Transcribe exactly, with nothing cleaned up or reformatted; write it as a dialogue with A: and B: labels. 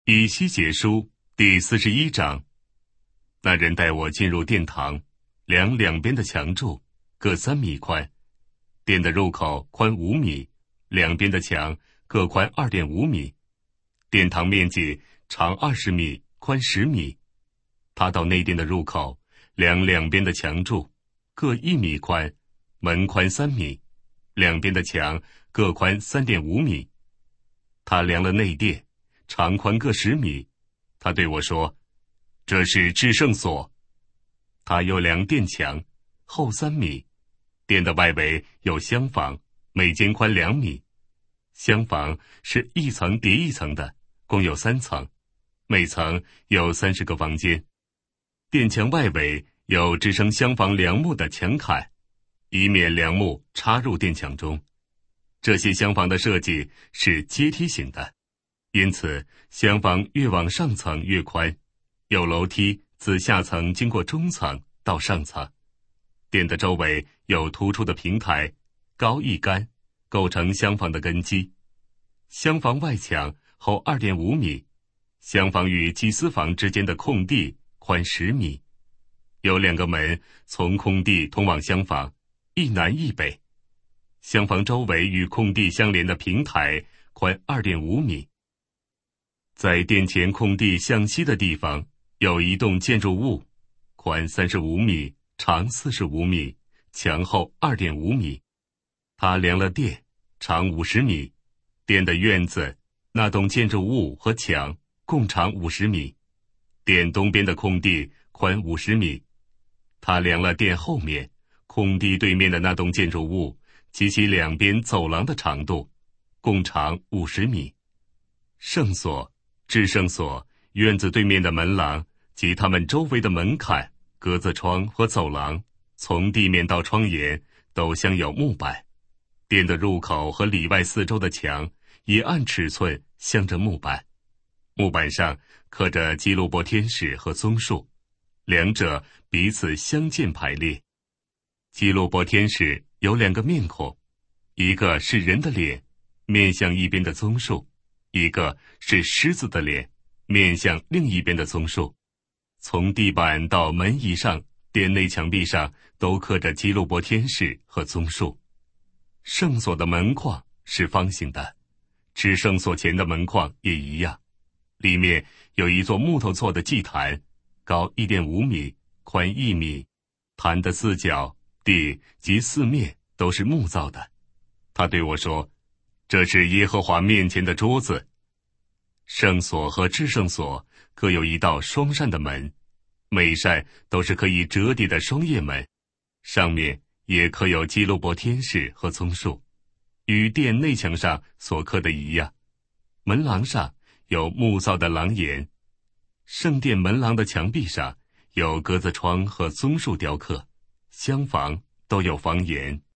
A: 以西结书第四十一章。那人带我进入殿堂，量两边的墙柱，各三米宽。殿的入口宽五米，两边的墙各宽二点五米。殿堂面积长二十米，宽十米。他到内殿的入口，量两边的墙柱，各一米宽，门宽三米，两边的墙各宽三点五米。他量了内殿，长宽各十米。他对我说：“这是至圣所。”他又量殿墙，厚三米。殿的外围有厢房，每间宽两米。厢房是一层叠一层的，共有三层，每层有三十个房间。殿墙外围有支撑厢房梁木的墙坎，以免梁木插入殿墙中。这些厢房的设计是阶梯型的，因此厢房越往上层越宽，有楼梯自下层经过中层到上层。殿的周围有突出的平台，高一杆，构成厢房的根基。厢房外墙厚二点五米，厢房与祭司房之间的空地宽十米，有两个门从空地通往厢房，一南一北。厢房周围与空地相连的平台宽二点五米。在殿前空地向西的地方有一栋建筑物，宽三十五米，长四十五米，墙厚二点五米。他量了殿，长五十米。殿的院子、那栋建筑物和墙共长五十米。殿东边的空地宽五十米。他量了殿后面，空地对面的那栋建筑物及其两边走廊的长度，共长五十米。圣所、至圣所、院子对面的门廊及它们周围的门槛、格子窗和走廊，从地面到窗沿都镶有木板。殿的入口和里外四周的墙也按尺寸镶着木板，木板上刻着基路伯天使和棕树，两者彼此相间排列。基路伯天使有两个面孔，一个是人的脸，面向一边的棕树；一个是狮子的脸，面向另一边的棕树。从地板到门以上，殿内墙壁上都刻着基路伯天使和棕树。圣所的门框是方形的，至圣所前的门框也一样。里面有一座木头做的祭坛，高一点五米，宽一米。坛的四角、地及四面都是木造的。他对我说：“这是耶和华面前的桌子。”圣所和至圣所各有一道双扇的门，每扇都是可以折叠的双叶门，上面也刻有基路伯天使和棕树，与殿内墙上所刻的一样。门廊上有木造的廊檐，圣殿门廊的墙壁上有格子窗和棕树雕刻，厢房都有房檐。